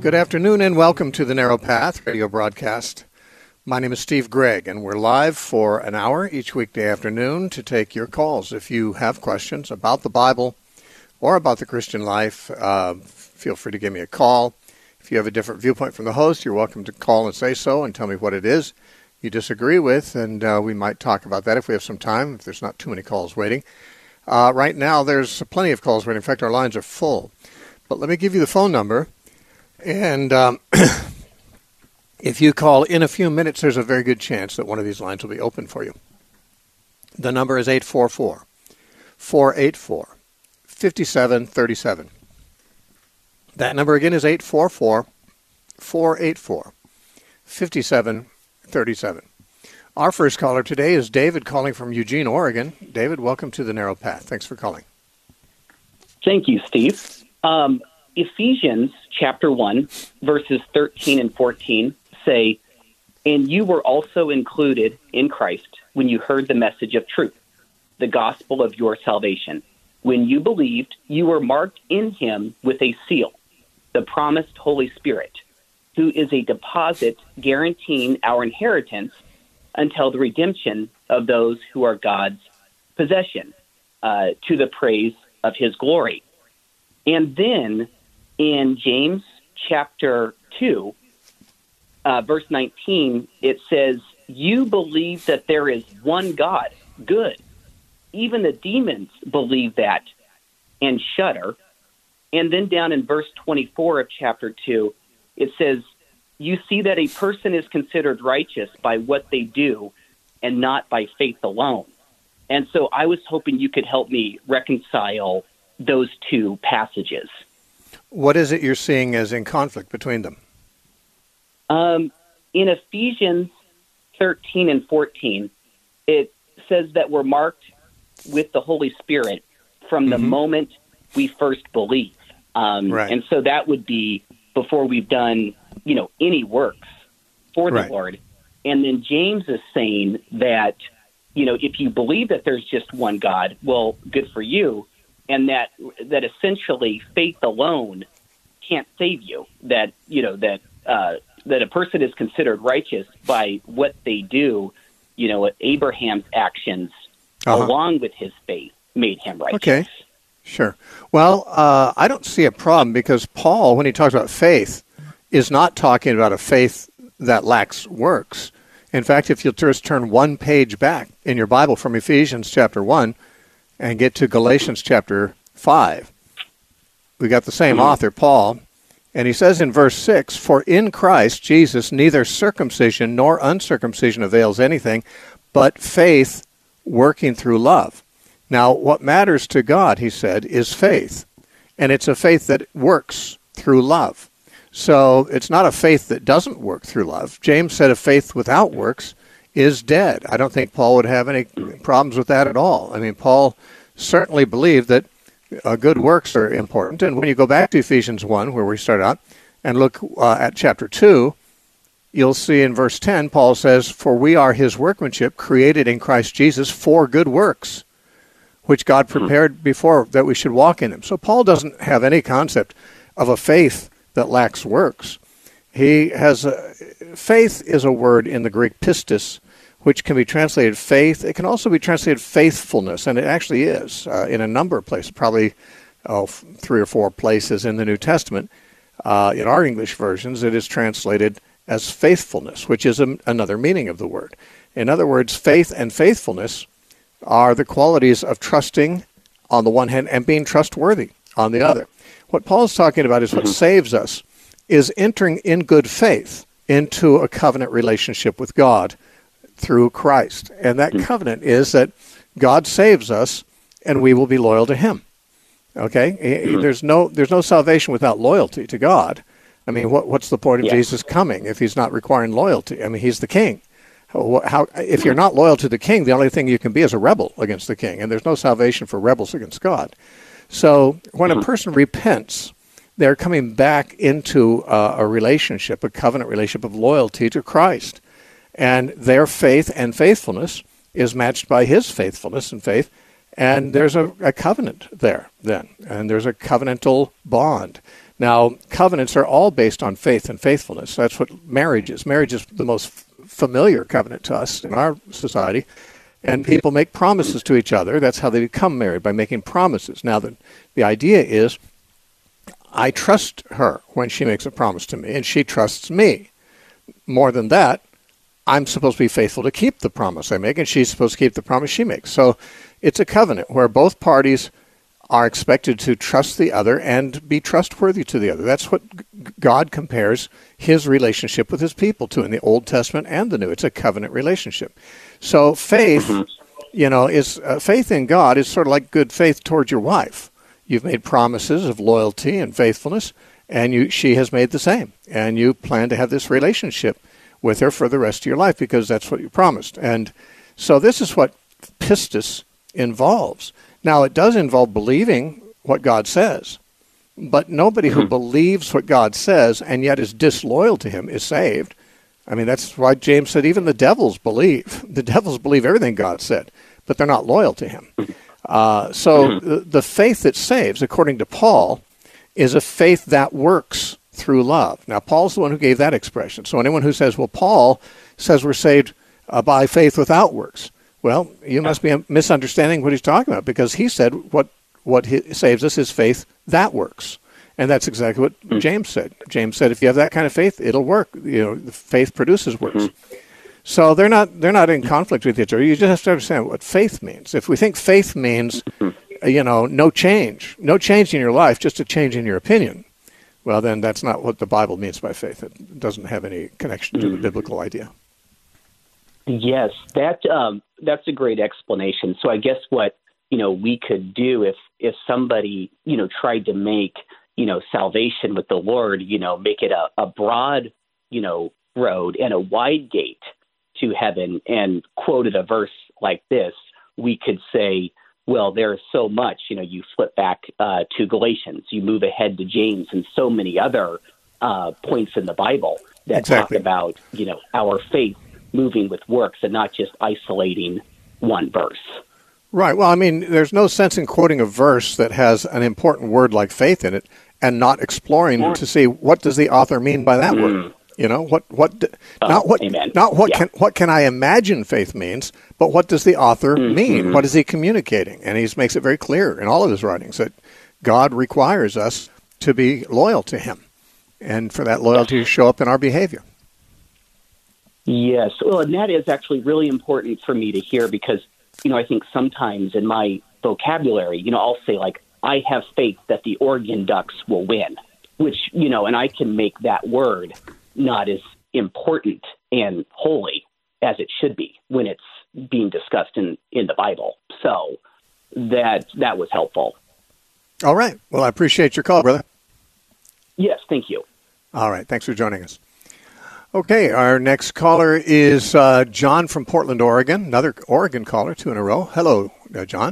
Good afternoon and welcome to the Narrow Path radio broadcast. My name is Steve Gregg, and we're live for an hour each weekday afternoon to take your calls. If you have questions about the Bible or about the Christian life, feel free to give me a call. If you have a different viewpoint from the host, you're welcome to call and say so and tell me what it is you disagree with, and we might talk about that if we have some time, if there's not too many calls waiting. Right now, there's plenty of calls waiting. In fact, our lines are full. But let me give you the phone number. And if you call in a few minutes, there's a very good chance that one of these lines will be open for you. The number is 844-484-5737. That number again is 844-484-5737. Our first caller today is David calling from Eugene, Oregon. David, welcome to the Narrow Path. Thanks for calling. Thank you, Steve. Ephesians chapter 1, verses 13 and 14 say, "And you were also included in Christ when you heard the message of truth, the gospel of your salvation. When you believed, you were marked in him with a seal, the promised Holy Spirit, who is a deposit guaranteeing our inheritance until the redemption of those who are God's possession, to the praise of his glory." And then in James chapter 2, verse 19, it says, "You believe that there is one God, good. Even the demons believe that and shudder." And then down in verse 24 of chapter 2, it says, "You see that a person is considered righteous by what they do and not by faith alone." And so I was hoping you could help me reconcile those two passages. What is it you're seeing as in conflict between them? In Ephesians 13 and 14, it says that we're marked with the Holy Spirit from the moment we first believe. Right. And so that would be before we've done, any works for the Lord. And then James is saying that, if you believe that there's just one God, well, good for you. And that essentially faith alone can't save you. That that a person is considered righteous by what they do. Abraham's actions, along with his faith, made him righteous. Okay, sure. Well, I don't see a problem because Paul, when he talks about faith, is not talking about a faith that lacks works. In fact, if you'll just turn one page back in your Bible from Ephesians chapter 1, and get to Galatians chapter 5. We got the same author, Paul, and he says in verse 6, "For in Christ Jesus neither circumcision nor uncircumcision avails anything, but faith working through love." Now, what matters to God, he said, is faith, and it's a faith that works through love. So it's not a faith that doesn't work through love. James said a faith without works is dead. I don't think Paul would have any problems with that at all. I mean, Paul certainly believed that good works are important. And when you go back to Ephesians 1, where we start out, and look at chapter 2, you'll see in verse 10, Paul says, "For we are his workmanship, created in Christ Jesus for good works, which God prepared before that we should walk in him." So Paul doesn't have any concept of a faith that lacks works. He has faith is a word in the Greek pistis, which can be translated faith. It can also be translated faithfulness, and it actually is in a number of places, probably 3 or 4 places in the New Testament. In our English versions, it is translated as faithfulness, which is another meaning of the word. In other words, faith and faithfulness are the qualities of trusting on the one hand and being trustworthy on the other. What Paul's talking about is what saves us, is entering in good faith into a covenant relationship with God through Christ. And that covenant is that God saves us and we will be loyal to him. Okay? There's no salvation without loyalty to God. I mean, what's the point of Jesus coming if he's not requiring loyalty? I mean, he's the king. If you're not loyal to the king, the only thing you can be is a rebel against the king, and there's no salvation for rebels against God. So when a person repents, they're coming back into a relationship, a covenant relationship of loyalty to Christ. And their faith and faithfulness is matched by his faithfulness and faith, and there's a covenant there then, and there's a covenantal bond. Now, covenants are all based on faith and faithfulness. That's what marriage is. Marriage is the most familiar covenant to us in our society. And people make promises to each other. That's how they become married, by making promises. Now, the idea is I trust her when she makes a promise to me, and she trusts me. More than that, I'm supposed to be faithful to keep the promise I make, and she's supposed to keep the promise she makes. So it's a covenant where both parties are expected to trust the other and be trustworthy to the other. That's what God compares his relationship with his people to in the Old Testament and the New. It's a covenant relationship. So faith, is faith in God is sort of like good faith towards your wife. You've made promises of loyalty and faithfulness, and she has made the same. And you plan to have this relationship with her for the rest of your life because that's what you promised. And so this is what pistis involves. Now, it does involve believing what God says, but nobody who believes what God says and yet is disloyal to him is saved. I mean, that's why James said even the devils believe. The devils believe everything God said, but they're not loyal to him. So the faith that saves, according to Paul, is a faith that works through love. Now, Paul's the one who gave that expression. So anyone who says, well, Paul says we're saved by faith without works. Well, you must be misunderstanding what he's talking about, because he said what saves us is faith that works. And that's exactly what James said. James said if you have that kind of faith, it'll work. The faith produces works. So they're not in conflict with each other. You just have to understand what faith means. If we think faith means, no change in your life, just a change in your opinion, well, then that's not what the Bible means by faith. It doesn't have any connection to the biblical idea. Yes, that's a great explanation. So I guess what we could do if somebody tried to make salvation with the Lord, make it a broad road and a wide gate to heaven, and quoted a verse like this, we could say, well, there's so much. You flip back to Galatians, you move ahead to James, and so many other points in the Bible that talk about our faith moving with works and not just isolating one verse. Right. Well, I mean, there's no sense in quoting a verse that has an important word like faith in it and not exploring to see what does the author mean by that word. What can I imagine faith means, but what does the author mean? What is he communicating? And he makes it very clear in all of his writings that God requires us to be loyal to him, and for that loyalty to show up in our behavior. Yes. Well, and that is actually really important for me to hear, because, I think sometimes in my vocabulary, I'll say, like, I have faith that the Oregon Ducks will win, which, and I can make that word not as important and holy as it should be when it's being discussed in the Bible. So that was helpful. All right. Well, I appreciate your call, brother. Yes, thank you. All right. Thanks for joining us. Okay, our next caller is John from Portland, Oregon. Another Oregon caller, 2 in a row. Hello, John.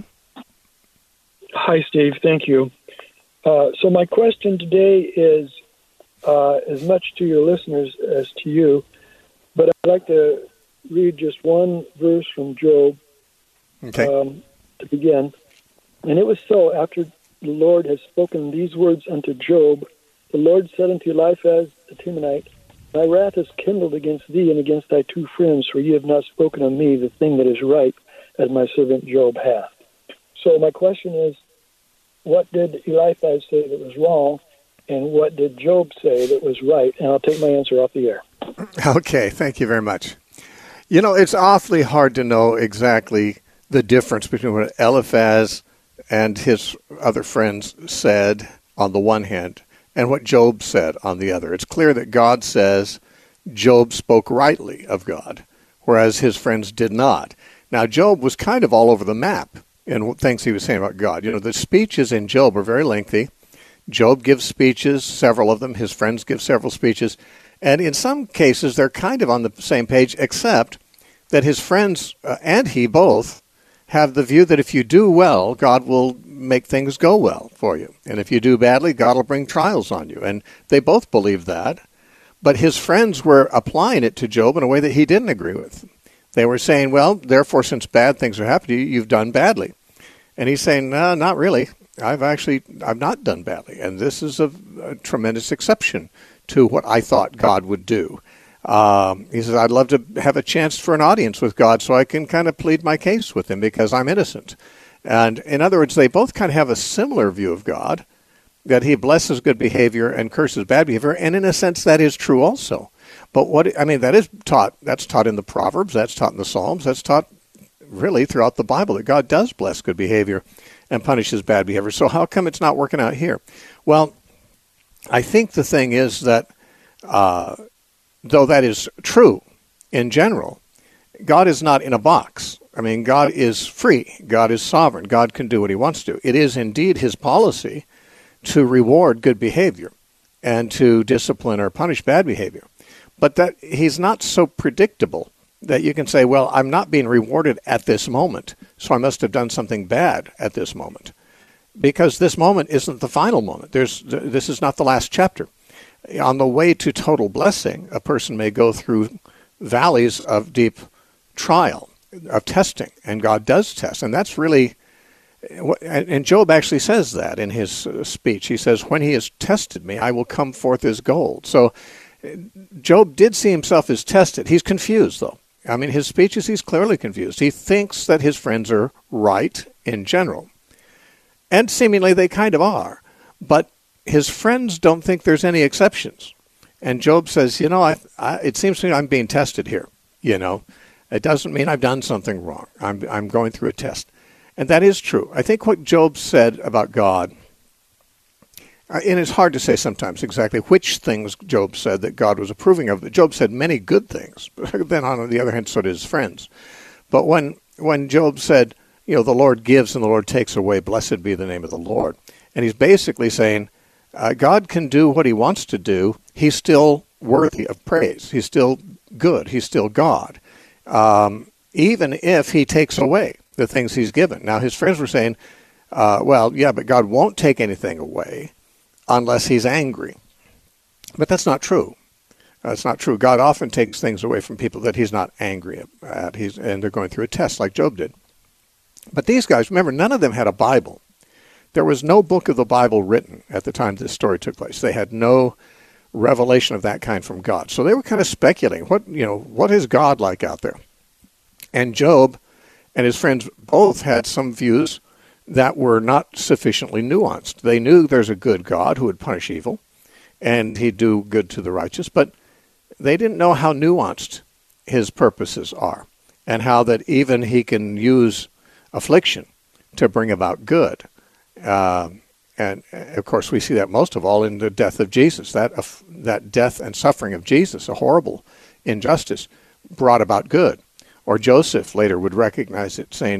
Hi, Steve. Thank you. So my question today is as much to your listeners as to you, but I'd like to read just one verse from Job to begin. And it was so, after the Lord had spoken these words unto Job, the Lord said unto Eliphaz the Temanite, My wrath is kindled against thee and against thy 2 friends, for ye have not spoken of me the thing that is right, as my servant Job hath. So my question is, what did Eliphaz say that was wrong, and what did Job say that was right? And I'll take my answer off the air. Okay, thank you very much. It's awfully hard to know exactly the difference between what Eliphaz and his other friends said on the one hand and what Job said on the other. It's clear that God says Job spoke rightly of God, whereas his friends did not. Now, Job was kind of all over the map in things he was saying about God. The speeches in Job are very lengthy. Job gives speeches, several of them. His friends give several speeches. And in some cases, they're kind of on the same page, except that his friends and he both have the view that if you do well, God will make things go well for you. And if you do badly, God will bring trials on you. And they both believe that. But his friends were applying it to Job in a way that he didn't agree with. They were saying, well, therefore, since bad things are happening to you, you've done badly. And he's saying, no, not really. I've not done badly, and this is a tremendous exception to what I thought God would do. He says, I'd love to have a chance for an audience with God so I can kind of plead my case with him because I'm innocent. And in other words, they both kind of have a similar view of God, that he blesses good behavior and curses bad behavior, and in a sense that is true also. But that's taught in the Proverbs, that's taught in the Psalms, that's taught really throughout the Bible, that God does bless good behavior and punishes bad behavior. So how come it's not working out here? Well, I think the thing is that though that is true in general, God is not in a box. I mean, God is free. God is sovereign. God can do what he wants to. It is indeed his policy to reward good behavior and to discipline or punish bad behavior. But that he's not so predictable that you can say, well, I'm not being rewarded at this moment, so I must have done something bad at this moment. Because this moment isn't the final moment. This is not the last chapter. On the way to total blessing, a person may go through valleys of deep trial, of testing, and God does test. And that's really, and Job actually says that in his speech. He says, when he has tested me, I will come forth as gold. So Job did see himself as tested. He's confused, though. I mean, his speeches, he's clearly confused. He thinks that his friends are right in general. And seemingly they kind of are. But his friends don't think there's any exceptions. And Job says, it seems to me I'm being tested here. It doesn't mean I've done something wrong. I'm going through a test. And that is true. I think what Job said about God, and it's hard to say sometimes exactly which things Job said that God was approving of. Job said many good things, but then on the other hand, so did his friends. But when Job said, the Lord gives and the Lord takes away, blessed be the name of the Lord. And he's basically saying, God can do what he wants to do. He's still worthy of praise. He's still good. He's still God, even if he takes away the things he's given. Now, his friends were saying, but God won't take anything away unless he's angry. But that's not true. It's not true. God often takes things away from people that he's not angry at. And they're going through a test like Job did. But these guys, remember, none of them had a Bible. There was no book of the Bible written at the time this story took place. They had no revelation of that kind from God. So they were kind of speculating, what is God like out there? And Job and his friends both had some views that were not sufficiently nuanced. They knew there's a good God who would punish evil, and he'd do good to the righteous, but they didn't know how nuanced his purposes are, and how that even he can use affliction to bring about good. And of course, we see that most of all in the death of Jesus. That death and suffering of Jesus, a horrible injustice, brought about good. Or Joseph later would recognize it, saying,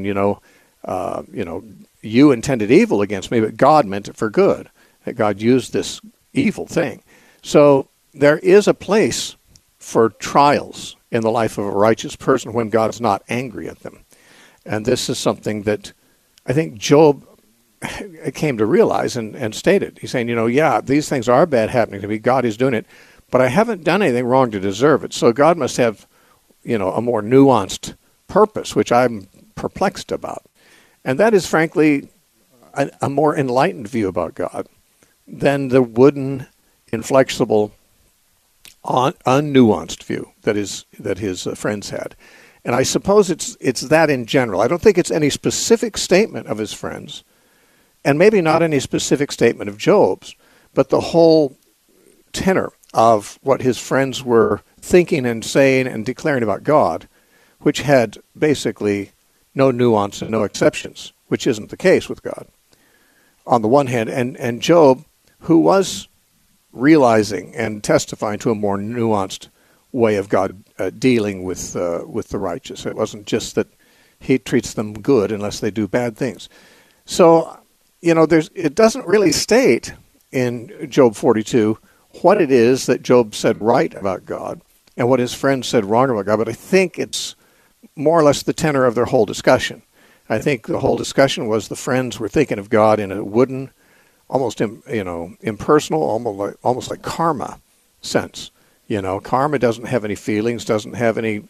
you intended evil against me, but God meant it for good. That God used this evil thing. So there is a place for trials in the life of a righteous person when God's not angry at them. And this is something that I think Job came to realize and stated. He's saying, these things are bad happening to me. God is doing it, but I haven't done anything wrong to deserve it. So God must have, a more nuanced purpose, which I'm perplexed about. And that is, frankly, a more enlightened view about God than the wooden, inflexible, unnuanced view that his friends had. And I suppose it's that in general. I don't think it's any specific statement of his friends, and maybe not any specific statement of Job's, but the whole tenor of what his friends were thinking and saying and declaring about God, which had basically no nuance and no exceptions, which isn't the case with God, on the one hand. And Job, who was realizing and testifying to a more nuanced way of God dealing with the righteous. It wasn't just that he treats them good unless they do bad things. So, it doesn't really state in Job 42 what it is that Job said right about God and what his friends said wrong about God, but I think it's more or less the tenor of their whole discussion. I think the whole discussion was the friends were thinking of God in a wooden, almost impersonal, almost like karma sense. Karma doesn't have any feelings, doesn't have any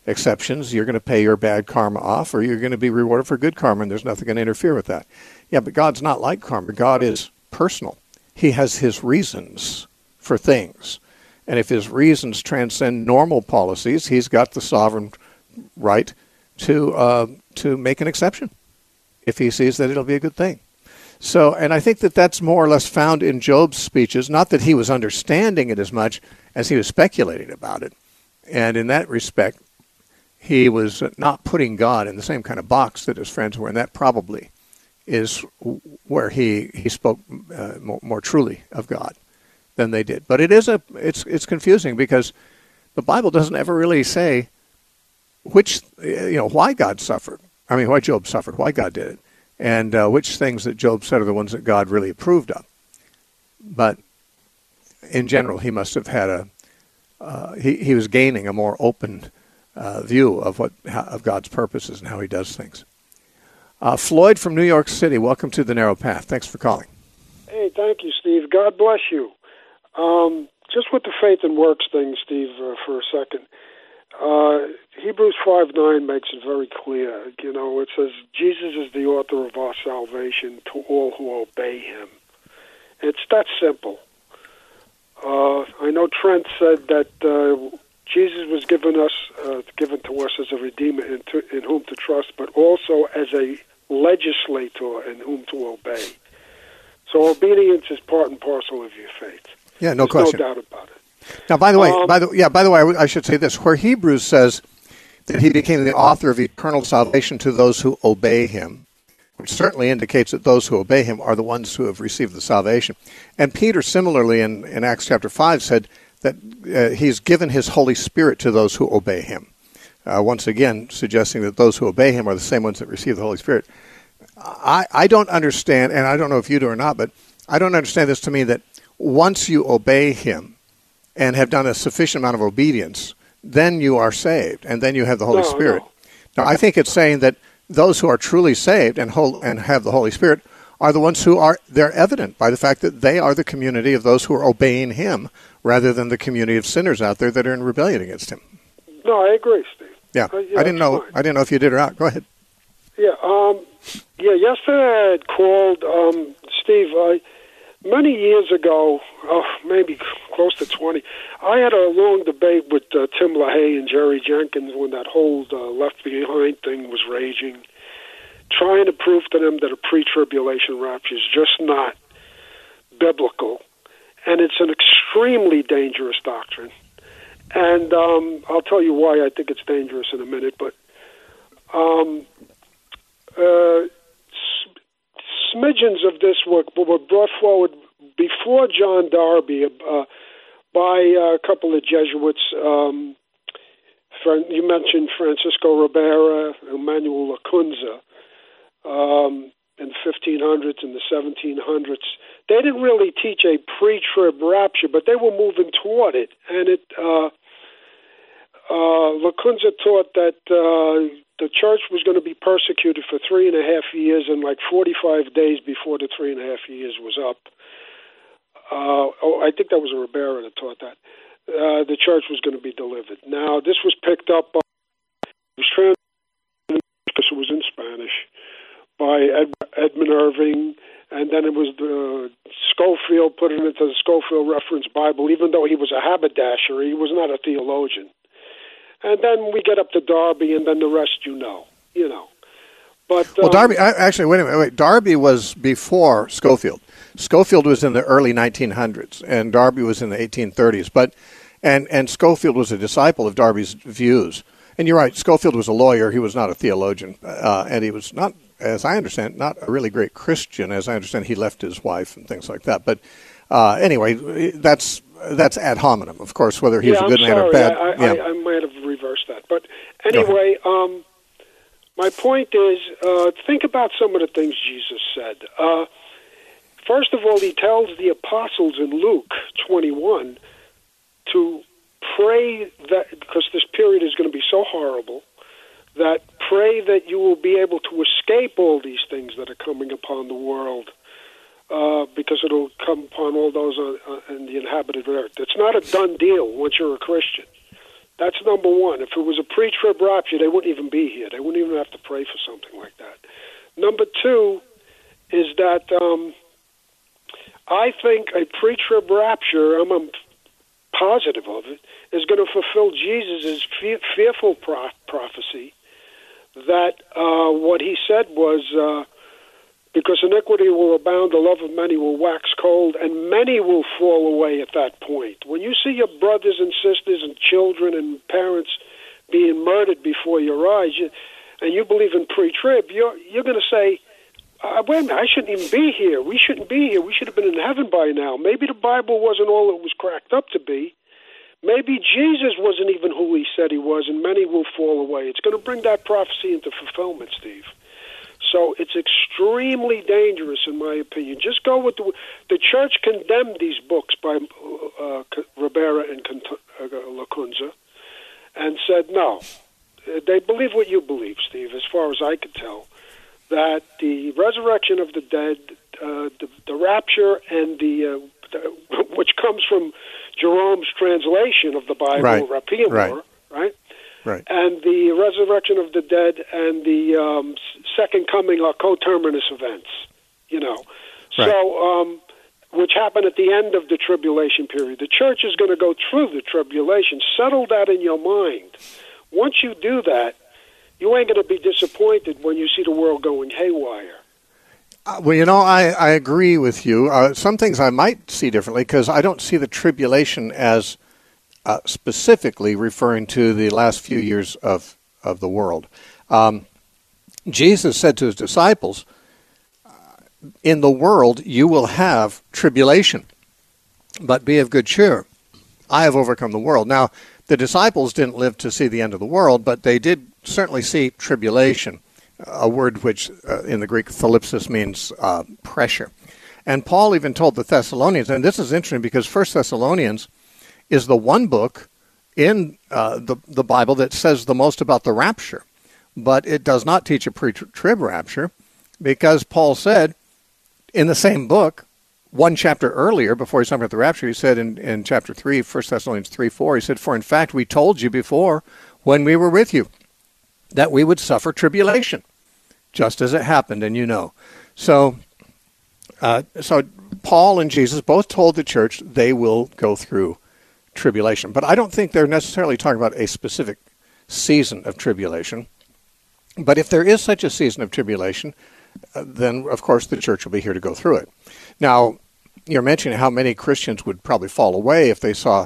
exceptions. You're going to pay your bad karma off, or you're going to be rewarded for good karma, and there's nothing going to interfere with that. Yeah, but God's not like karma. God is personal. He has his reasons for things. And if his reasons transcend normal policies, he's got the sovereign right to make an exception if he sees that it'll be a good thing. So, and I think that that's more or less found in Job's speeches, not that he was understanding it as much as he was speculating about it. And in that respect, he was not putting God in the same kind of box that his friends were, and that probably is where he spoke more truly of God than they did. But it's confusing because the Bible doesn't ever really say why God suffered. I mean, why Job suffered, why God did it, and which things that Job said are the ones that God really approved of. But in general, he must have had he was gaining a more open view of God's purposes and how he does things. Floyd from New York City, welcome to The Narrow Path. Thanks for calling. Hey, thank you, Steve. God bless you. Just with the faith and works thing, Steve, for a second. Hebrews 5:9 makes it very clear. It says, Jesus is the author of our salvation to all who obey him. It's that simple. I know Trent said that Jesus was given to us as a redeemer in whom to trust, but also as a legislator in whom to obey. So obedience is part and parcel of your faith. Yeah, no There's question. No doubt about it. Now, by the way, I should say this: where Hebrews says that he became the author of eternal salvation to those who obey him, which certainly indicates that those who obey him are the ones who have received the salvation. And Peter, similarly, in Acts chapter 5, said that he's given his Holy Spirit to those who obey him. Once again, suggesting that those who obey him are the same ones that receive the Holy Spirit. I don't understand, and I don't know if you do or not, but I don't understand this to mean that once you obey him and have done a sufficient amount of obedience, then you are saved, and then you have the Holy Spirit. No. Now, I think it's saying that those who are truly saved and have the Holy Spirit are the ones they're evident by the fact that they are the community of those who are obeying him rather than the community of sinners out there that are in rebellion against him. No, I agree, Steve. Yeah, I didn't know if you did or not. Go ahead. Yeah, yesterday I had called, Steve, many years ago, maybe close to 20, I had a long debate with Tim LaHaye and Jerry Jenkins when that whole Left Behind thing was raging, trying to prove to them that a pre-tribulation rapture is just not biblical, and it's an extremely dangerous doctrine. And I'll tell you why I think it's dangerous in a minute, but smidgens of this were brought forward before John Darby by a couple of Jesuits. You mentioned Francisco Ribera, Emmanuel Lacunza, in the 1500s and the 1700s. They didn't really teach a pre-trib rapture, but they were moving toward it. And Lacunza taught that the church was going to be persecuted for 3.5 years, and like 45 days before the 3.5 years was up. I think that was Ribera that taught that. The church was going to be delivered. Now, this was picked up by, it was translated because it was in Spanish, by Edmund Irving, and then it was Scofield put it into the Scofield Reference Bible, even though he was a haberdasher, he was not a theologian. And then we get up to Darby, and then the rest you know. But well, Darby, actually, wait a minute. Darby was before Scofield. Scofield was in the early 1900s, and Darby was in the 1830s. But and Scofield was a disciple of Darby's views. And you're right, Scofield was a lawyer. He was not a theologian, and he was not, as I understand, not a really great Christian. As I understand, he left his wife and things like that. But anyway, that's ad hominem, of course, whether he's a good man or bad. I might have reversed that. But anyway, my point is, think about some of the things Jesus said. First of all, he tells the apostles in Luke 21 to pray that, because this period is going to be so horrible, that pray that you will be able to escape all these things that are coming upon the world, because it'll come upon all those in the inhabited earth. It's not a done deal once you're a Christian. That's number one. If it was a pre-trib rapture, they wouldn't even be here. They wouldn't even have to pray for something like that. Number two is that I think a pre-trib rapture, I'm positive of it, is going to fulfill Jesus' fearful prophecy that what he said was, because iniquity will abound, the love of many will wax cold, and many will fall away at that point. When you see your brothers and sisters and children and parents being murdered before your eyes, and you believe in pre-trib, you're going to say, wait a minute, I shouldn't even be here. We shouldn't be here. We should have been in heaven by now. Maybe the Bible wasn't all it was cracked up to be. Maybe Jesus wasn't even who he said he was, and many will fall away. It's going to bring that prophecy into fulfillment, Steve. So it's extremely dangerous, in my opinion. Just go with the church condemned these books by Ribera and Lacunza and said, no, they believe what you believe, Steve, as far as I could tell, that the resurrection of the dead, the rapture, and which comes from Jerome's translation of the Bible, right. Rapiamur, right? Right. And the resurrection of the dead and the second coming are coterminous events, Right. So, which happen at the end of the tribulation period. The church is going to go through the tribulation. Settle that in your mind. Once you do that, you ain't going to be disappointed when you see the world going haywire. Well, I agree with you. Some things I might see differently because I don't see the tribulation as specifically referring to the last few years of the world. Jesus said to his disciples, in the world you will have tribulation, but be of good cheer. I have overcome the world. Now, the disciples didn't live to see the end of the world, but they did certainly see tribulation, a word which in the Greek thalipsis means pressure. And Paul even told the Thessalonians, and this is interesting because 1 Thessalonians is the one book in the Bible that says the most about the rapture. But it does not teach a pre-trib rapture because Paul said in the same book, one chapter earlier, before he's talking about the rapture, he said in chapter 3, 1 Thessalonians 3:4, he said, for in fact we told you before when we were with you that we would suffer tribulation, just as it happened, and you know. So Paul and Jesus both told the church they will go through tribulation. But I don't think they're necessarily talking about a specific season of tribulation. But if there is such a season of tribulation, then, of course, the church will be here to go through it. Now, you're mentioning how many Christians would probably fall away if they saw,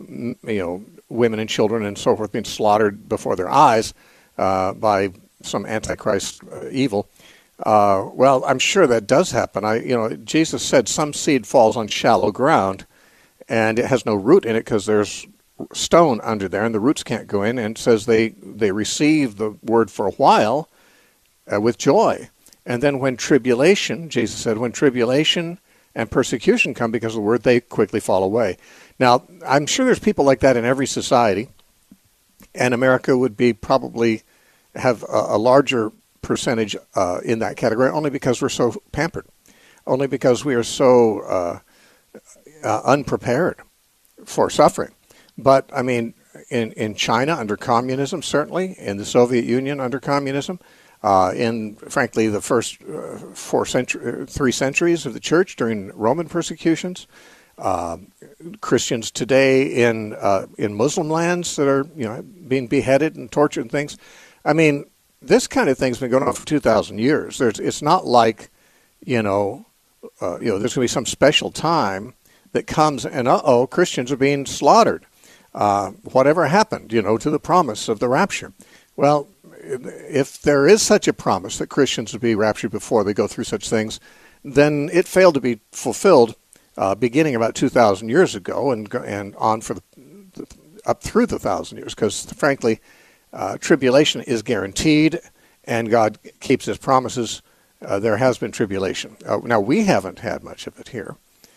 women and children and so forth being slaughtered before their eyes by some antichrist evil. Well, I'm sure that does happen. Jesus said some seed falls on shallow ground, and it has no root in it because there's stone under there, and the roots can't go in, and it says they receive the word for a while with joy. And then when tribulation, Jesus said, when tribulation and persecution come because of the word, they quickly fall away. Now, I'm sure there's people like that in every society, and America would be probably have a larger percentage in that category only because we're so pampered, only because we are so unprepared for suffering. But, I mean, in China under communism, certainly, in the Soviet Union under communism, in, frankly, the first 3 centuries of the church during Roman persecutions, Christians today in Muslim lands that are being beheaded and tortured and things. I mean, this kind of thing's been going on for 2,000 years. It's not like there's going to be some special time that comes and Christians are being slaughtered. Whatever happened, to the promise of the rapture? Well, if there is such a promise that Christians would be raptured before they go through such things, then it failed to be fulfilled beginning about 2,000 years ago and on for up through the 1,000 years, because frankly, tribulation is guaranteed, and God keeps His promises. There has been tribulation. Now, we haven't had much of it here,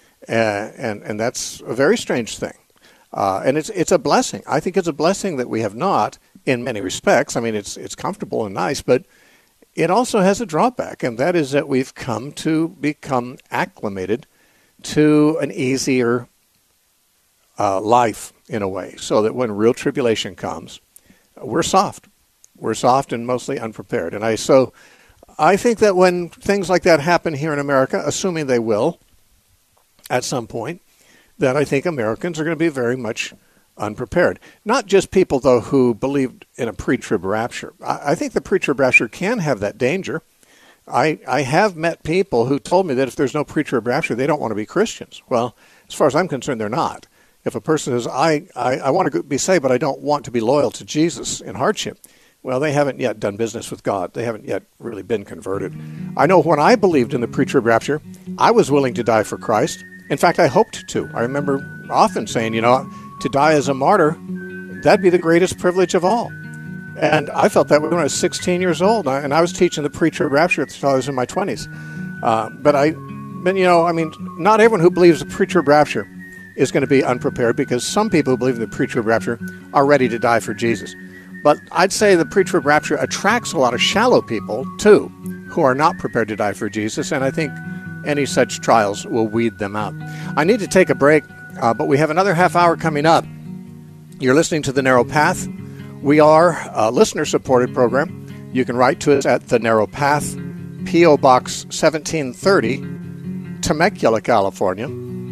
and that's a very strange thing. And it's a blessing. I think it's a blessing that we have not in many respects. I mean, it's comfortable and nice, but it also has a drawback, and that is that we've come to become acclimated to an easier life in a way, so that when real tribulation comes, we're soft. We're soft and mostly unprepared. And I think that when things like that happen here in America, assuming they will at some point, that I think Americans are going to be very much unprepared. Not just people, though, who believed in a pre-trib rapture. I think the pre-trib rapture can have that danger. I have met people who told me that if there's no pre-trib rapture, they don't want to be Christians. Well, as far as I'm concerned, they're not. If a person says, I want to be saved, but I don't want to be loyal to Jesus in hardship, well, they haven't yet done business with God. They haven't yet really been converted. I know when I believed in the pre-trib rapture, I was willing to die for Christ. In fact, I hoped to. I remember often saying, to die as a martyr, that'd be the greatest privilege of all. And I felt that way when I was 16 years old, and I was teaching the pre-trib rapture until I was in my 20s. But not everyone who believes the pre-trib rapture is going to be unprepared, because some people who believe in the pre-trib rapture are ready to die for Jesus. But I'd say the pre-trib rapture attracts a lot of shallow people, too, who are not prepared to die for Jesus, and I think any such trials will weed them out. I need to take a break, but we have another half hour coming up. You're listening to The Narrow Path. We are a listener-supported program. You can write to us at The Narrow Path, P.O. Box 1730, Temecula, California,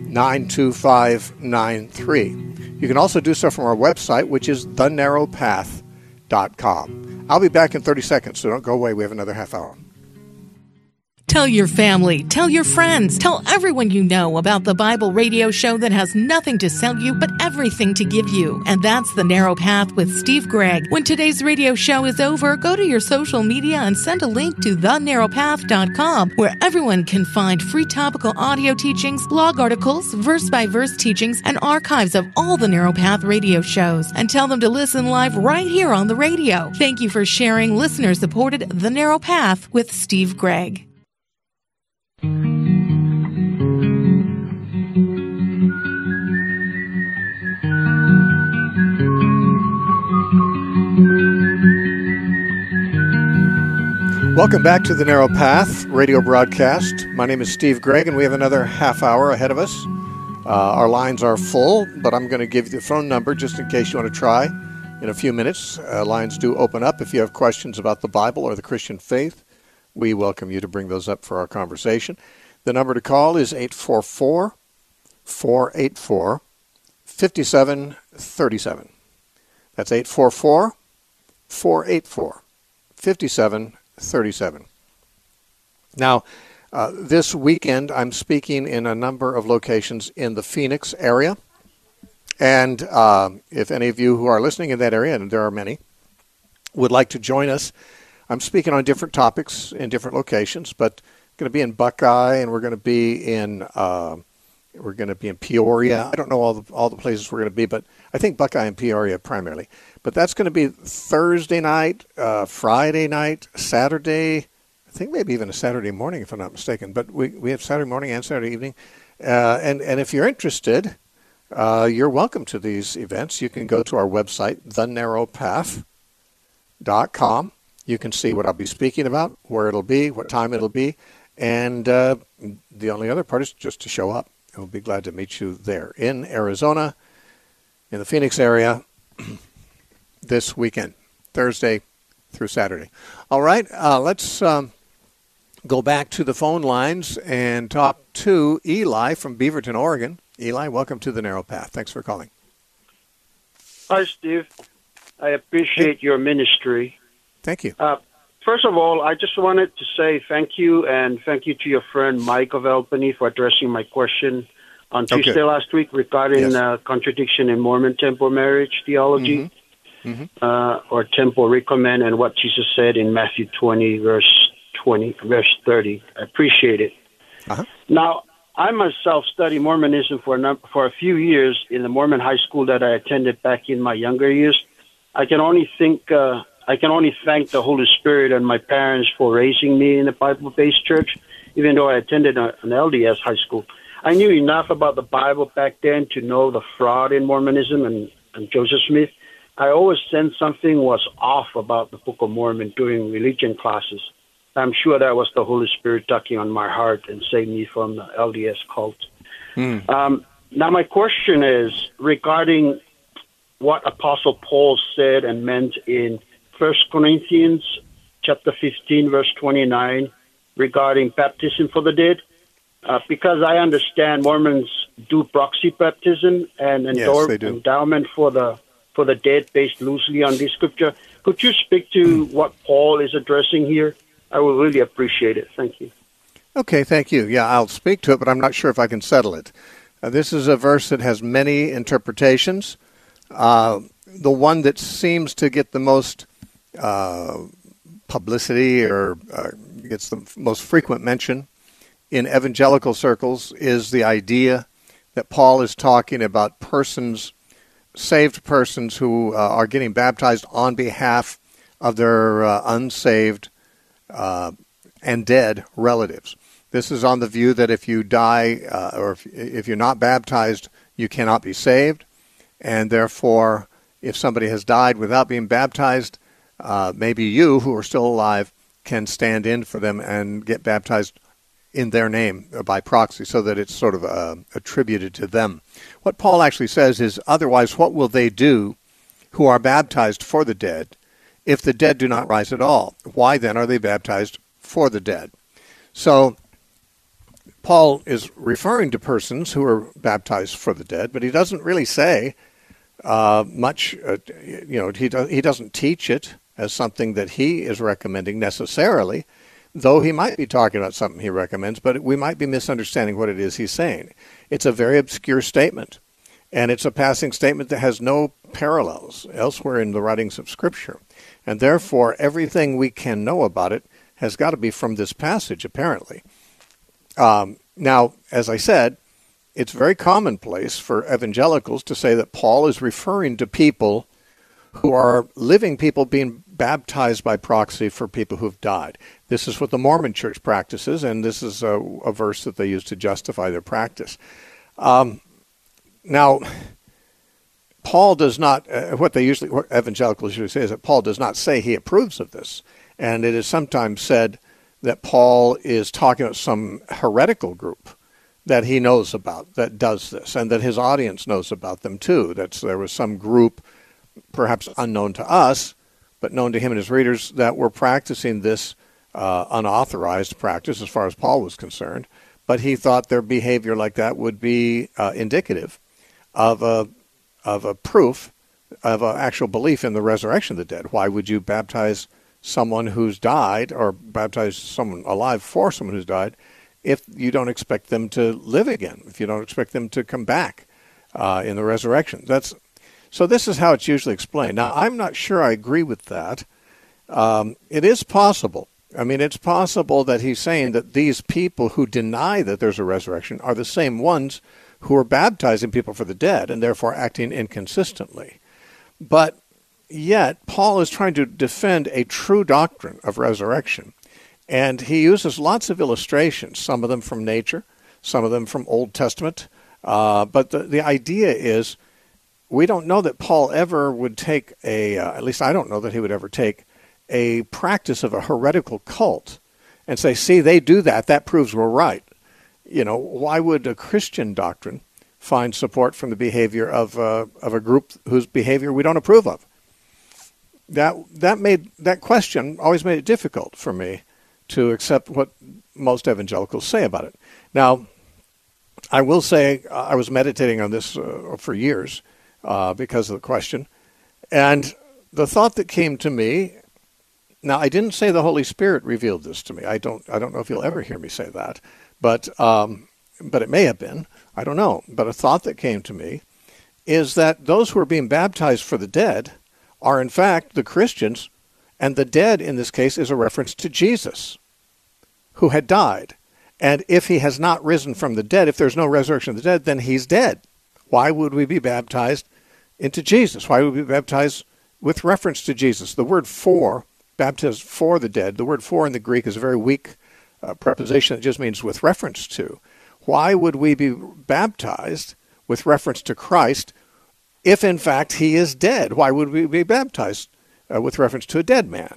92593. You can also do so from our website, which is thenarrowpath.com. I'll be back in 30 seconds, so don't go away. We have another half hour. Tell your family, tell your friends, tell everyone you know about the Bible radio show that has nothing to sell you but everything to give you. And that's The Narrow Path with Steve Gregg. When today's radio show is over, go to your social media and send a link to thenarrowpath.com, where everyone can find free topical audio teachings, blog articles, verse-by-verse teachings, and archives of all the Narrow Path radio shows. And tell them to listen live right here on the radio. Thank you for sharing listener-supported The Narrow Path with Steve Gregg. Welcome back to The Narrow Path radio broadcast. My name is Steve Gregg, and we have another half hour ahead of us. Our lines are full, but I'm going to give you the phone number just in case you want to try in a few minutes. Lines do open up if you have questions about the Bible or the Christian faith. We welcome you to bring those up for our conversation. The number to call is 844-484-5737. That's 844-484-5737. Now, this weekend, I'm speaking in a number of locations in the Phoenix area. And if any of you who are listening in that area, and there are many, would like to join us, I'm speaking on different topics in different locations, but going to be in Buckeye, and we're going to be in Peoria. I don't know all the places we're going to be, but I think Buckeye and Peoria primarily. But that's going to be Thursday night, Friday night, Saturday. I think maybe even a Saturday morning, if I'm not mistaken. But we have Saturday morning and Saturday evening. And if you're interested, you're welcome to these events. You can go to our website, thenarrowpath.com. You can see what I'll be speaking about, where it'll be, what time it'll be. And the only other part is just to show up. We'll be glad to meet you there in Arizona, in the Phoenix area, this weekend, Thursday through Saturday. All right, let's go back to the phone lines and talk to Eli from Beaverton, Oregon. Eli, welcome to The Narrow Path. Thanks for calling. Hi, Steve. I appreciate your ministry. Thank you. First of all, I just wanted to say thank you, and thank you to your friend Mike of Albany for addressing my question on Tuesday last week regarding contradiction in Mormon temple marriage theology, or temple recommend, and what Jesus said in Matthew 20, verse 30. I appreciate it. Now, I myself studied Mormonism for a few years in the Mormon high school that I attended back in my younger years. I can only thank the Holy Spirit and my parents for raising me in a Bible-based church, even though I attended an LDS high school. I knew enough about the Bible back then to know the fraud in Mormonism and Joseph Smith. I always sensed something was off about the Book of Mormon during religion classes. I'm sure that was the Holy Spirit tugging on my heart and saved me from the LDS cult. Now, my question is regarding what Apostle Paul said and meant in 1 Corinthians chapter 15, verse 29, regarding baptism for the dead? Because I understand Mormons do proxy baptism and endowment for the dead based loosely on this scripture. Could you speak to what Paul is addressing here? I would really appreciate it. Thank you. Okay, thank you. Yeah, I'll speak to it, but I'm not sure if I can settle it. This is a verse that has many interpretations. The one that seems to get the most publicity or gets the most frequent mention in evangelical circles is the idea that Paul is talking about persons, saved persons who are getting baptized on behalf of their unsaved and dead relatives. This is on the view that if you die or if you're not baptized, you cannot be saved. And therefore, if somebody has died without being baptized, maybe you, who are still alive, can stand in for them and get baptized in their name by proxy, so that it's sort of attributed to them. What Paul actually says is, otherwise, what will they do who are baptized for the dead if the dead do not rise at all? Why then are they baptized for the dead? So Paul is referring to persons who are baptized for the dead, but he doesn't really say much. He doesn't teach it as something that he is recommending necessarily, though he might be talking about something he recommends, but we might be misunderstanding what it is he's saying. It's a very obscure statement, and it's a passing statement that has no parallels elsewhere in the writings of Scripture. And therefore, everything we can know about it has got to be from this passage, apparently. Now, as I said, it's very commonplace for evangelicals to say that Paul is referring to people who are living people being baptized by proxy for people who've died. This is what the Mormon Church practices, and this is a verse that they use to justify their practice. Now, Paul does not, what evangelicals usually say is that Paul does not say he approves of this. And it is sometimes said that Paul is talking about some heretical group that he knows about that does this, and that his audience knows about them too. There was some group, perhaps unknown to us, but known to him and his readers, that were practicing this unauthorized practice as far as Paul was concerned. But he thought their behavior like that would be indicative of a proof of an actual belief in the resurrection of the dead. Why would you baptize someone who's died, or baptize someone alive for someone who's died, if you don't expect them to live again, if you don't expect them to come back in the resurrection? So this is how it's usually explained. Now, I'm not sure I agree with that. It is possible. I mean, it's possible that he's saying that these people who deny that there's a resurrection are the same ones who are baptizing people for the dead and therefore acting inconsistently. But yet, Paul is trying to defend a true doctrine of resurrection. And he uses lots of illustrations, some of them from nature, some of them from Old Testament. But the idea is, we don't know that Paul ever would take at least I don't know that he would ever take a practice of a heretical cult and say, see, they do that, that proves we're right. Why would a Christian doctrine find support from the behavior of a group whose behavior we don't approve of? That question always made it difficult for me to accept what most evangelicals say about it. Now, I will say I was meditating on this for years because of the question, and the thought that came to me. Now, I didn't say the Holy Spirit revealed this to me. I don't know if you'll ever hear me say that, but it may have been. I don't know. But a thought that came to me is that those who are being baptized for the dead are in fact the Christians, and the dead in this case is a reference to Jesus, who had died. And if he has not risen from the dead, if there's no resurrection of the dead, then he's dead. Why would we be baptized into Jesus? Why would we be baptized with reference to Jesus? The word for, baptized for the dead, the word for in the Greek is a very weak preposition that just means with reference to. Why would we be baptized with reference to Christ if in fact he is dead? Why would we be baptized with reference to a dead man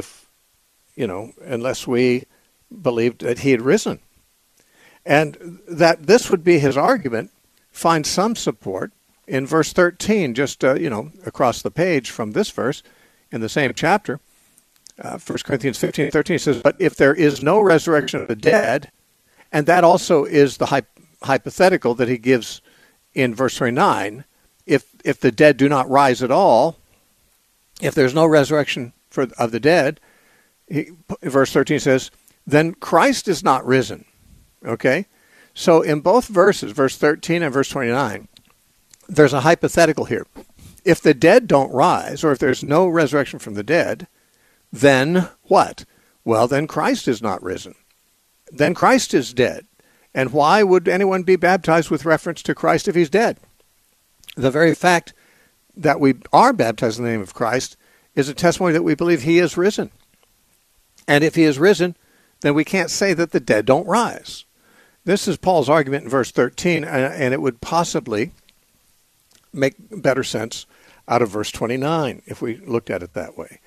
unless we believed that he had risen? And that this would be his argument finds some support in verse 13, just across the page from this verse, in the same chapter, 1 Corinthians 15:13 says, "But if there is no resurrection of the dead," and that also is the hypothetical that he gives in verse 29, if the dead do not rise at all, if there's no resurrection of the dead, verse 13 says, then Christ is not risen. Okay? So in both verses, verse 13 and verse 29, there's a hypothetical here. If the dead don't rise, or if there's no resurrection from the dead, then what? Well, then Christ is not risen. Then Christ is dead. And why would anyone be baptized with reference to Christ if he's dead? The very fact that we are baptized in the name of Christ is a testimony that we believe he is risen. And if he is risen, then we can't say that the dead don't rise. This is Paul's argument in verse 13, and it would possibly make better sense out of verse 29 if we looked at it that way.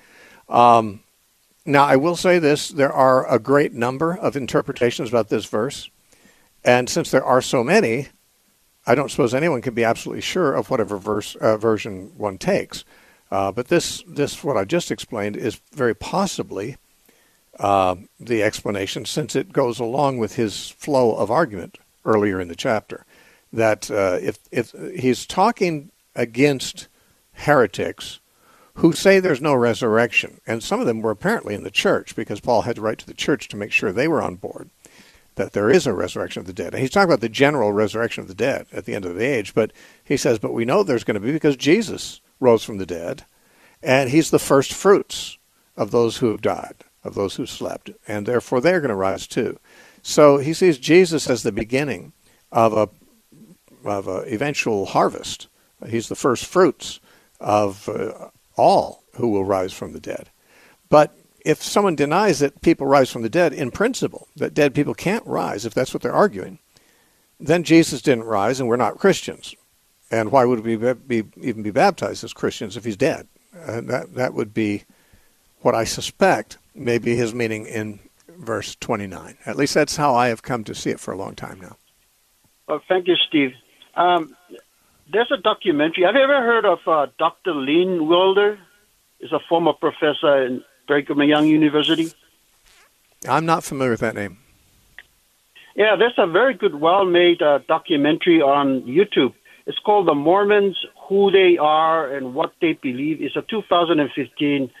Now, I will say this. There are a great number of interpretations about this verse. And since there are so many, I don't suppose anyone can be absolutely sure of whatever version one takes. But this, what I just explained, is very possibly the explanation, since it goes along with his flow of argument earlier in the chapter, that if he's talking against heretics who say there's no resurrection, and some of them were apparently in the church, because Paul had to write to the church to make sure they were on board, that there is a resurrection of the dead. And he's talking about the general resurrection of the dead at the end of the age, but he says, but we know there's going to be, because Jesus rose from the dead, and he's the first fruits of those who have died, of those who slept, and therefore they're going to rise too. So he sees Jesus as the beginning of a eventual harvest. He's the first fruits of all who will rise from the dead. But if someone denies that people rise from the dead in principle, that dead people can't rise, if that's what they're arguing, then Jesus didn't rise and we're not Christians. And why would we even be baptized as Christians if he's dead? That would be what I suspect may be his meaning in verse 29. At least that's how I have come to see it for a long time now. Well, thank you, Steve. There's a documentary. Have you ever heard of Dr. Lynn Wilder? He's a former professor in Brigham Young University. I'm not familiar with that name. Yeah, there's a very good, well-made documentary on YouTube. It's called The Mormons, Who They Are and What They Believe. It's a 2015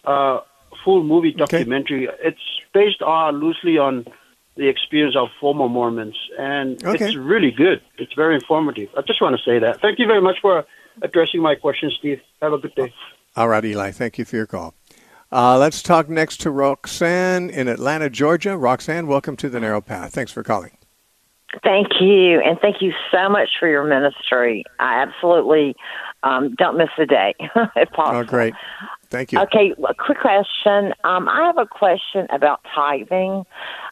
full movie documentary. Okay. It's based loosely on the experience of former Mormons, and It's really good. It's very informative. I just want to say that. Thank you very much for addressing my question, Steve. Have a good day. All right, Eli. Thank you for your call. Let's talk next to Roxanne in Atlanta, Georgia. Roxanne, welcome to The Narrow Path. Thanks for calling. Thank you, and thank you so much for your ministry. I absolutely don't miss a day, if possible. Oh, great. Thank you. Okay, a quick question. I have a question about tithing.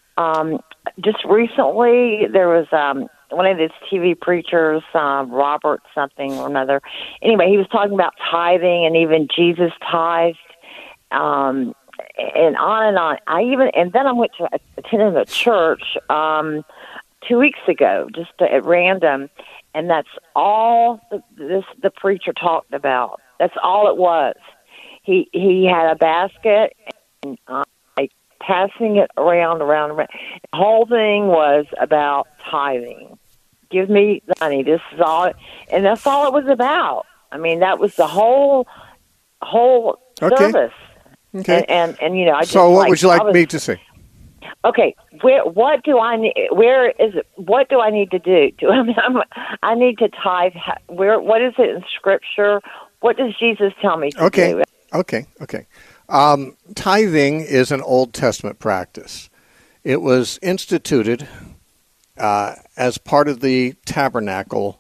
Just recently, there was one of these TV preachers, Robert something or another. Anyway, he was talking about tithing, and even Jesus tithed, and on and on. And then I went to attend a church 2 weeks ago, just at random, and that's all the preacher talked about. That's all it was. He had a basket and passing it around. The whole thing was about tithing. Give me the money. This is all, and that's all it was about. I mean, that was the whole service. Okay. And I just so what would you like me to say? Okay, what do I need? Where is it? What do I need to do? I need to tithe. What is it in Scripture? What does Jesus tell me to do? Okay. Tithing is an Old Testament practice. It was instituted as part of the tabernacle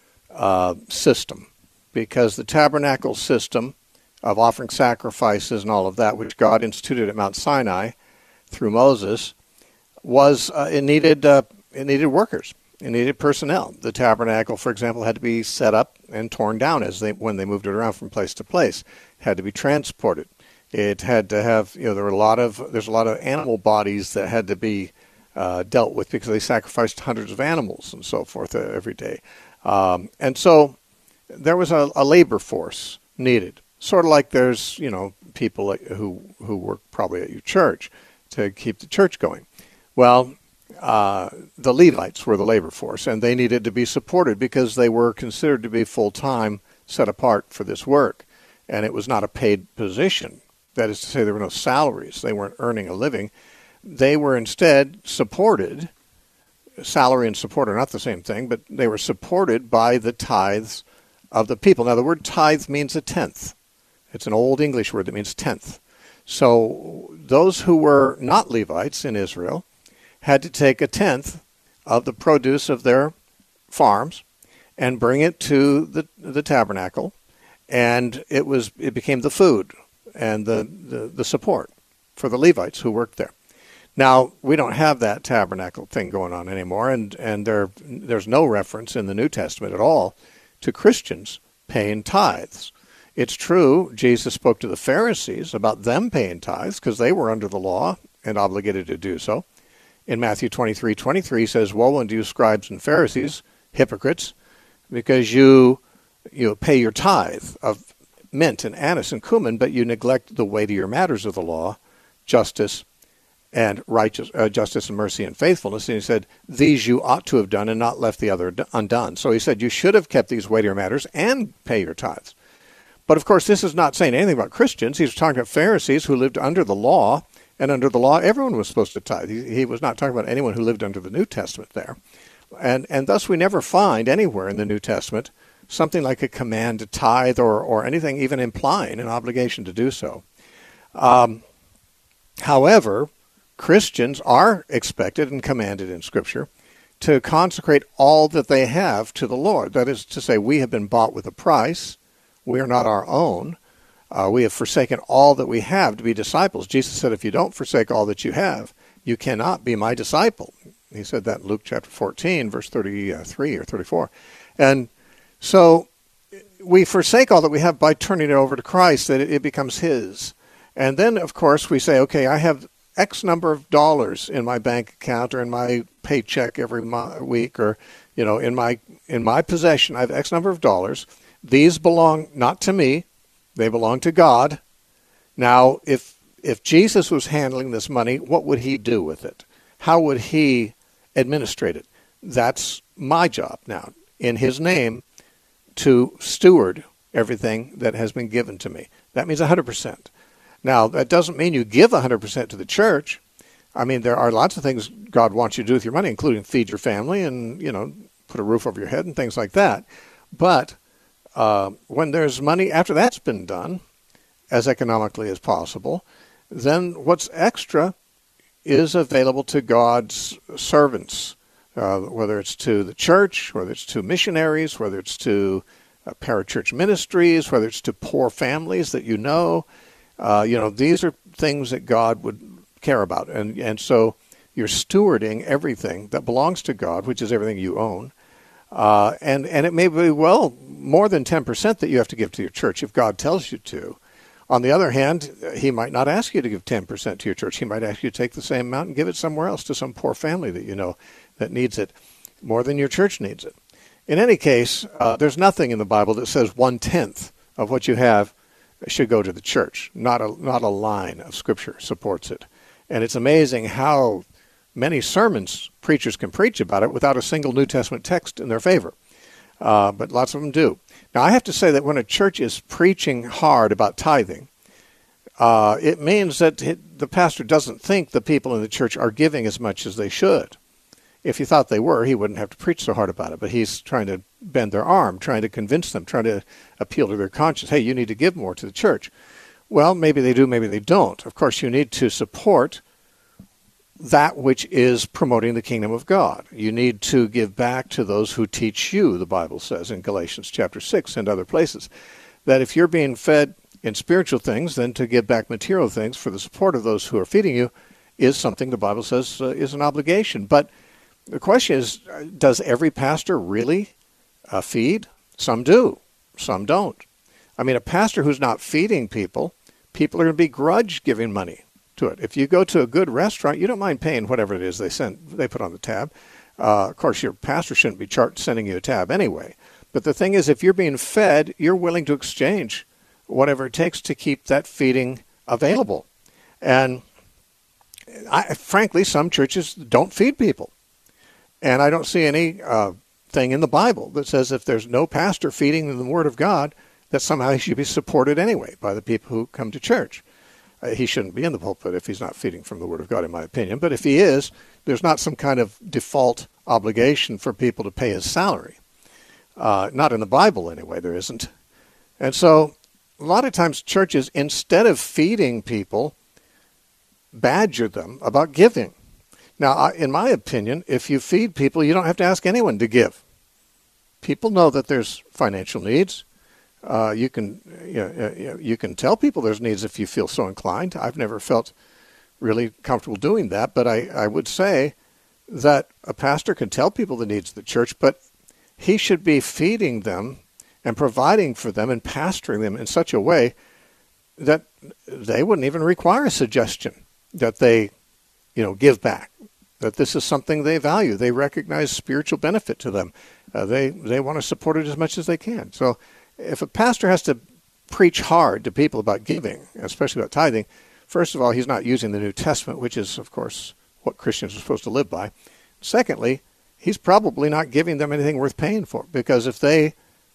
system, because the tabernacle system of offering sacrifices and all of that, which God instituted at Mount Sinai through Moses, was it needed workers. It needed personnel. The tabernacle, for example, had to be set up and torn down when they moved it around from place to place. It had to be transported. It had to have, there's a lot of animal bodies that had to be dealt with, because they sacrificed hundreds of animals and so forth every day. And so there was a labor force needed, sort of like there's, people who work probably at your church to keep the church going. Well, the Levites were the labor force, and they needed to be supported because they were considered to be full-time, set apart for this work, and it was not a paid position. That is to say, there were no salaries. They weren't earning a living. They were instead supported. Salary and support are not the same thing, but they were supported by the tithes of the people. Now, the word tithe means a tenth. It's an old English word that means tenth. So those who were not Levites in Israel had to take a tenth of the produce of their farms and bring it to the tabernacle, and it became the food and the support for the Levites who worked there. Now, we don't have that tabernacle thing going on anymore, and there's no reference in the New Testament at all to Christians paying tithes. It's true, Jesus spoke to the Pharisees about them paying tithes because they were under the law and obligated to do so. In Matthew 23:23 he says, "Woe unto you, scribes and Pharisees, hypocrites, because you pay your tithe of mint and anise and cumin, but you neglect the weightier matters of the law, justice and justice and mercy and faithfulness." And he said, "These you ought to have done and not left the other undone." So he said, you should have kept these weightier matters and pay your tithes. But of course, this is not saying anything about Christians. He's talking about Pharisees who lived under the law, and under the law, everyone was supposed to tithe. He was not talking about anyone who lived under the New Testament there. And thus we never find anywhere in the New Testament something like a command to tithe or anything even implying an obligation to do so. However, Christians are expected and commanded in Scripture to consecrate all that they have to the Lord. That is to say, we have been bought with a price. We are not our own. We have forsaken all that we have to be disciples. Jesus said, if you don't forsake all that you have, you cannot be my disciple. He said that in Luke chapter 14, verse 33 or 34. And so we forsake all that we have by turning it over to Christ, that it becomes his. And then, of course, we say, okay, I have X number of dollars in my bank account or in my paycheck every week, or, in my possession, I have X number of dollars. These belong not to me. They belong to God. Now, if Jesus was handling this money, what would he do with it? How would he administrate it? That's my job now, in his name, to steward everything that has been given to me. That means 100%. Now, that doesn't mean you give 100% to the church. I mean, there are lots of things God wants you to do with your money, including feed your family and, put a roof over your head and things like that. But when there's money, after that's been done, as economically as possible, then what's extra is available to God's servants, whether it's to the church, whether it's to missionaries, whether it's to parachurch ministries, whether it's to poor families that these are things that God would care about. And so you're stewarding everything that belongs to God, which is everything you own. And it may be, more than 10% that you have to give to your church if God tells you to. On the other hand, he might not ask you to give 10% to your church. He might ask you to take the same amount and give it somewhere else to some poor family that that needs it more than your church needs it. In any case, there's nothing in the Bible that says 1/10 of what you have should go to the church. Not a line of Scripture supports it. And it's amazing how many sermons preachers can preach about it without a single New Testament text in their favor. But lots of them do. Now, I have to say that when a church is preaching hard about tithing, it means that the pastor doesn't think the people in the church are giving as much as they should. If he thought they were, he wouldn't have to preach so hard about it. But he's trying to bend their arm, trying to convince them, trying to appeal to their conscience. Hey, you need to give more to the church. Well, maybe they do, maybe they don't. Of course, you need to support that which is promoting the kingdom of God. You need to give back to those who teach you, the Bible says in Galatians chapter 6 and other places, that if you're being fed in spiritual things, then to give back material things for the support of those who are feeding you is something the Bible says is an obligation. But the question is, does every pastor really feed? Some do. Some don't. I mean, a pastor who's not feeding people are going to begrudge giving money to it. If you go to a good restaurant, you don't mind paying whatever it is they put on the tab. Of course, your pastor shouldn't be sending you a tab anyway. But the thing is, if you're being fed, you're willing to exchange whatever it takes to keep that feeding available. And frankly, some churches don't feed people. And I don't see any thing in the Bible that says if there's no pastor feeding the Word of God, that somehow he should be supported anyway by the people who come to church. He shouldn't be in the pulpit if he's not feeding from the Word of God, in my opinion. But if he is, there's not some kind of default obligation for people to pay his salary. Not in the Bible, anyway, there isn't. And so a lot of times churches, instead of feeding people, badger them about giving. Now, in my opinion, if you feed people, you don't have to ask anyone to give. People know that there's financial needs. You can tell people there's needs if you feel so inclined. I've never felt really comfortable doing that, but I would say that a pastor can tell people the needs of the church, but he should be feeding them and providing for them and pastoring them in such a way that they wouldn't even require a suggestion that they, give back, that this is something they value. They recognize spiritual benefit to them. They want to support it as much as they can. So if a pastor has to preach hard to people about giving, especially about tithing, first of all, he's not using the New Testament, which is, of course, what Christians are supposed to live by. Secondly, he's probably not giving them anything worth paying for, because if they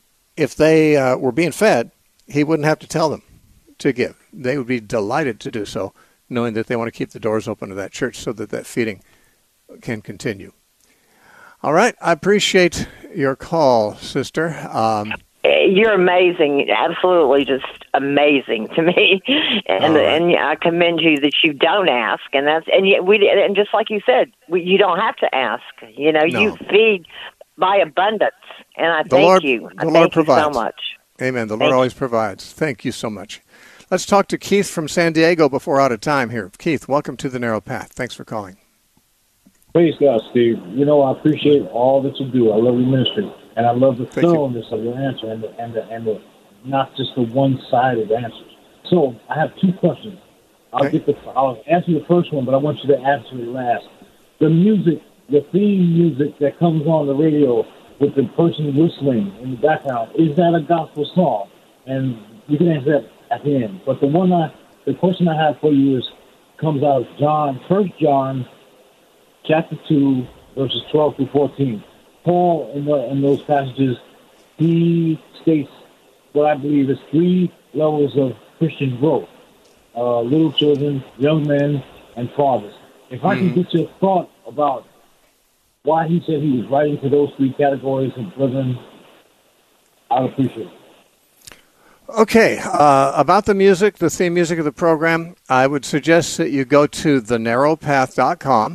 were being fed, he wouldn't have to tell them to give. They would be delighted to do so, knowing that they want to keep the doors open to that church so that feeding can continue. All right. I appreciate your call, sister. You're amazing. Absolutely just amazing to me. And I commend you that you don't ask. And just like you said, you don't have to ask. No. You feed by abundance. And I thank you. I thank you so much. Amen. The Lord always provides. Thank you so much. Let's talk to Keith from San Diego before we're out of time here. Keith, welcome to The Narrow Path. Thanks for calling. Praise God, Steve. I appreciate all that you do. I love your ministry, and I love the thoroughness of your answer and the not just the one-sided answers. So I have two questions. I'll answer the first one, but I want you to answer the last. The music, the theme music that comes on the radio with the person whistling in the background, is that a gospel song? And you can answer that at the end. But the question I have for you comes out of 1 John chapter 2, verses 12 through 14. Paul, in those passages, he states what I believe is 3 levels of Christian growth: little children, young men, and fathers. If I can get your thought about why he said he was writing to those 3 categories of brethren, I'd appreciate it. Okay, about the music, the theme music of the program, I would suggest that you go to thenarrowpath.com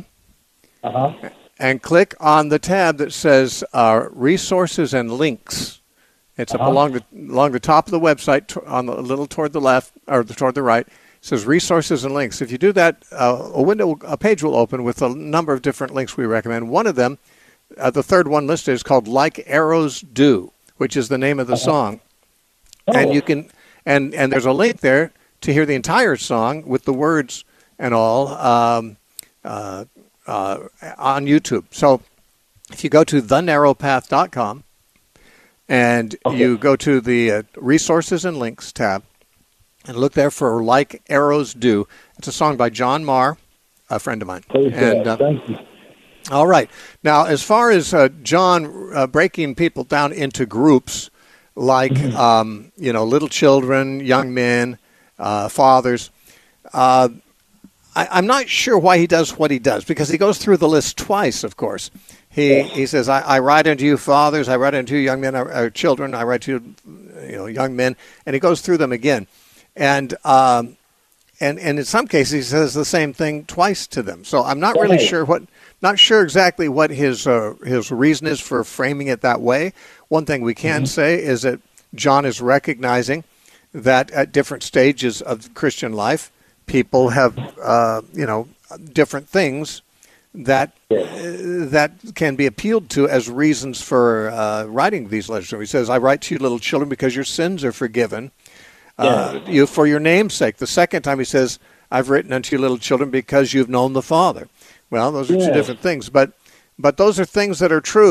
and click on the tab that says Resources and Links. It's up along the top of the website, on a little toward the left or toward the right. It says Resources and Links. If you do that, a page will open with a number of different links we recommend. One of them, the third one listed, is called Like Arrows Do, which is the name of the song. And you can, and there's a link there to hear the entire song with the words and all on YouTube. So if you go to thenarrowpath.com and you go to the Resources and Links tab and look there for Like Arrows Do. It's a song by John Marr, a friend of mine. Thank you. All right. Now, as far as John breaking people down into groups, like, little children, young men, fathers. I'm not sure why he does what he does, because he goes through the list twice, of course. He says, I write unto you fathers, I write unto you young men, children, I write to you, young men, and he goes through them again. And in some cases he says the same thing twice to them. So I'm not really sure exactly what his reason is for framing it that way. One thing we can say is that John is recognizing that at different stages of Christian life, people have, different things that can be appealed to as reasons for writing these letters. So he says, I write to you, little children, because your sins are forgiven, you for your name's sake. The second time he says, I've written unto you, little children, because you've known the Father. Well, those are two different things, but those are things that are true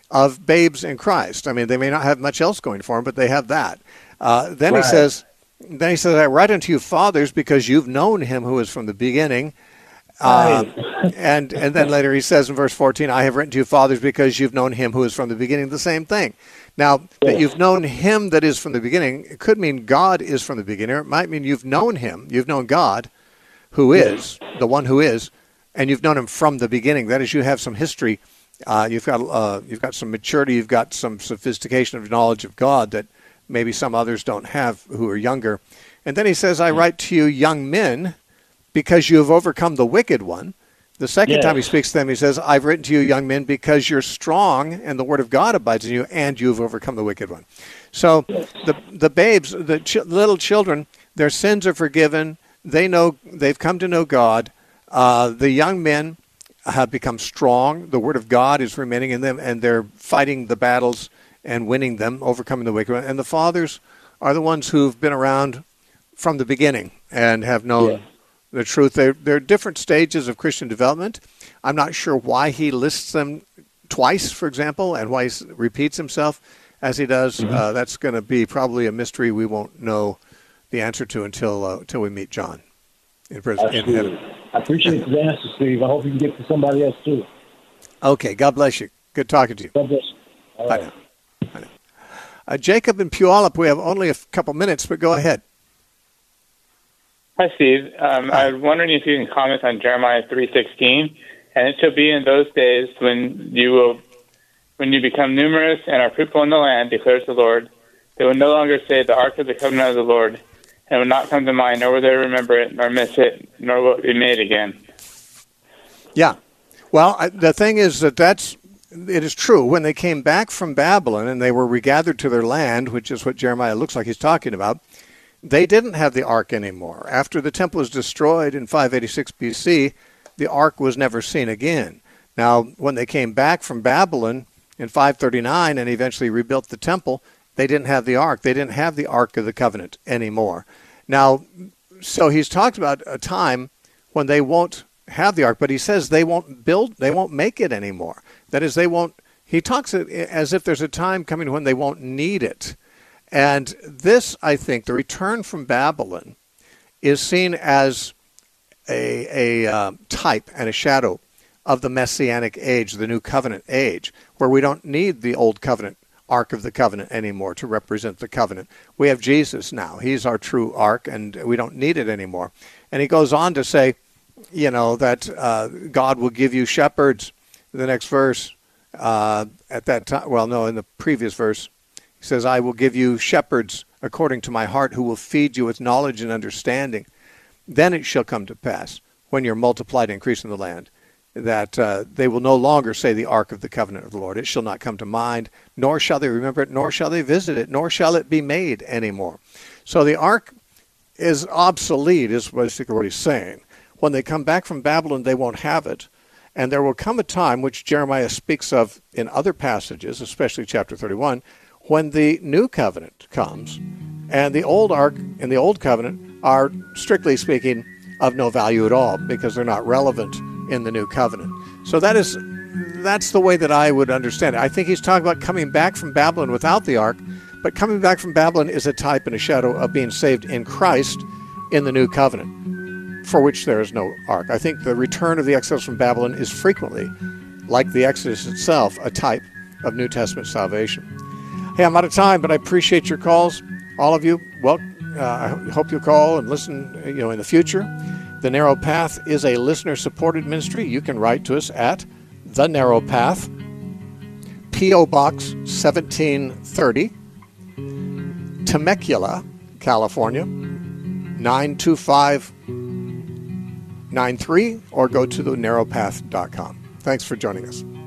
of babes in Christ. I mean, they may not have much else going for them, but they have that. Then Right. he says, I write unto you, fathers, because you've known him who is from the beginning. And then later he says in verse 14, I have written to you, fathers, because you've known him who is from the beginning. The same thing. Now, that you've known him that is from the beginning, it could mean God is from the beginning. Or it might mean you've known him. You've known God, who is, the one who is, and you've known him from the beginning. That is, you have some history. You've got some maturity. You've got some sophistication of knowledge of God that maybe some others don't have who are younger. And then he says, I write to you, young men, because you have overcome the wicked one. The second time he speaks to them, he says, I've written to you, young men, because you're strong and the word of God abides in you, and you've overcome the wicked one. So the babes, the little children, their sins are forgiven. They've come to know God. The young men have become strong. The word of God is remaining in them, and they're fighting the battles and winning them, overcoming the wicked one. And the fathers are the ones who've been around from the beginning and have known the truth. There are different stages of Christian development. I'm not sure why he lists them twice, for example, and why he repeats himself as he does. That's going to be probably a mystery we won't know the answer to until we meet John in heaven. I appreciate the answer, Steve. I hope you can get to somebody else, too. Okay, God bless you. Good talking to you. God bless you. All right. Bye now. Jacob in Puyallup, we have only a couple minutes, but go ahead. Hi, Steve. I was wondering if you can comment on Jeremiah 3:16. And it shall be in those days when you become numerous and are fruitful in the land, declares the Lord, they will no longer say the ark of the covenant of the Lord, and it will not come to mind, nor will they remember it, nor miss it, nor will it be made again. Yeah. Well, the thing is it is true. When they came back from Babylon and they were regathered to their land, which is what Jeremiah looks like he's talking about, they didn't have the ark anymore. After the temple was destroyed in 586 BC, the ark was never seen again. Now, when they came back from Babylon in 539 and eventually rebuilt the temple, they didn't have the ark. They didn't have the Ark of the Covenant anymore. Now, so he's talked about a time when they won't have the ark, but he says they won't make it anymore. That is, he talks as if there's a time coming when they won't need it. And this, I think, the return from Babylon is seen as a type and a shadow of the Messianic age, the New Covenant age, where we don't need the Old Covenant Ark of the Covenant anymore to represent the covenant. We have Jesus now. He's our true ark, and we don't need it anymore. And he goes on to say, that God will give you shepherds. The next verse, at that time, in the previous verse, he says, I will give you shepherds according to my heart who will feed you with knowledge and understanding. Then it shall come to pass, when you're multiplied and increased in the land, that they will no longer say the ark of the covenant of the Lord. It shall not come to mind, nor shall they remember it, nor shall they visit it, nor shall it be made anymore. So the ark is obsolete, is basically what he's saying. When they come back from Babylon, they won't have it. And there will come a time, which Jeremiah speaks of in other passages, especially chapter 31, when the new covenant comes, and the old ark and the old covenant are, strictly speaking, of no value at all, because they're not relevant in the new covenant. So that's the way that I would understand it. I think he's talking about coming back from Babylon without the ark, but coming back from Babylon is a type and a shadow of being saved in Christ in the new covenant, for which there is no ark. I think the return of the exiles from Babylon is frequently, like the Exodus itself, a type of New Testament salvation. Hey, I'm out of time, but I appreciate your calls, all of you. Well, I hope you'll call and listen, in the future. The Narrow Path is a listener-supported ministry. You can write to us at The Narrow Path, P.O. Box 1730, Temecula, California, 92593, or go to thenarrowpath.com. Thanks for joining us.